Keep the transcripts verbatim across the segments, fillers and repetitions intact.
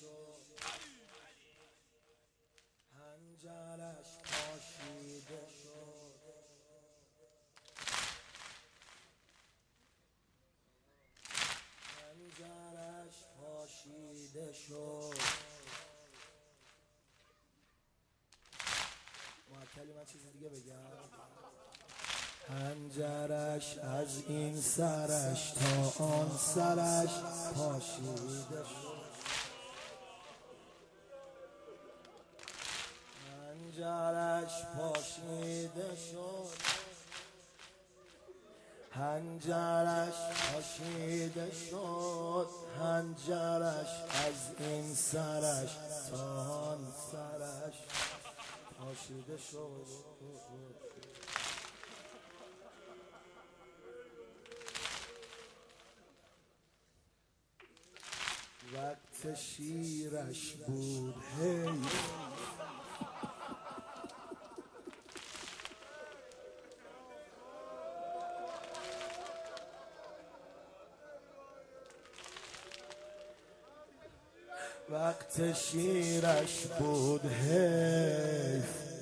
حنجرش پاشیده شد، حنجرش پاشیده شد. معطلی من چیزی دیگه بگم؟ حنجرش از این سرش تا آن سرش پاشیده شد، حنجرش پاشیده شد، حنجرش پاشیده شد، حنجرش از این سرش تا آن سرش پاشیده شد. وقت شیرش بود هی، وقت شیرش بود هی،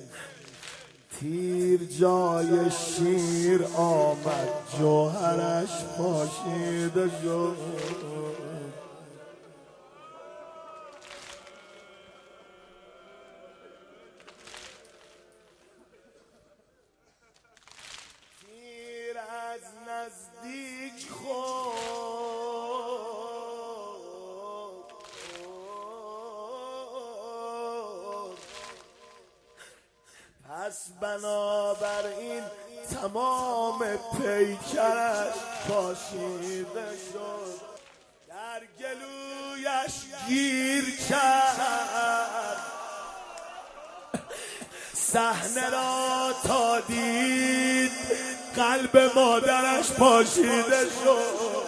تیر جای شیر آمد جوهرش پاشیده شد. تیر از نزدیک خورد، پس بنابراین تمام پیکرش پاشیده شد. در گلویش گیر کرد صحنه را تا دید قلب مادرش پاشیده شد.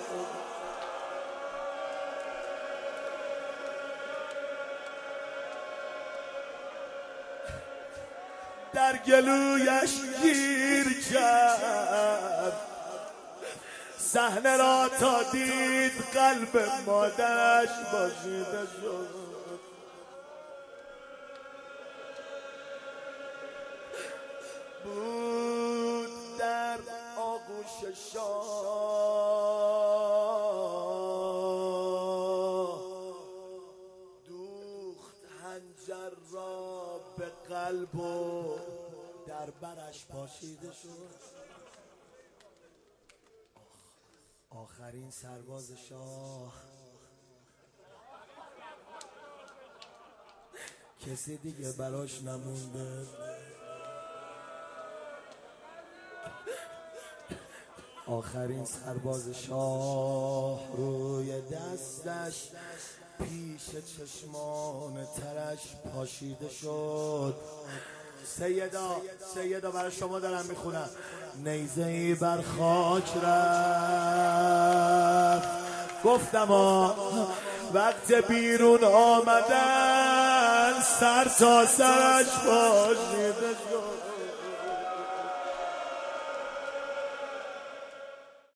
در گلویش گیر کرد صحنه را تا دید قلب مادرش پاشیده شد. بود در آغوش شاه، دوخت حنجر را به قلب و در برش پاشیده شد. آخرین سرباز شاه کسی دیگه براش نمونده. آخرین سرباز شاه روی دستش پیش چشمان ترش پاشیده شد. سیدا سیدا برای شما دارم میخونم. نیزه‌ای بر خاک رفت، گفتم آ وقت بیرون آمدن سر تا سرش پاشیده شد.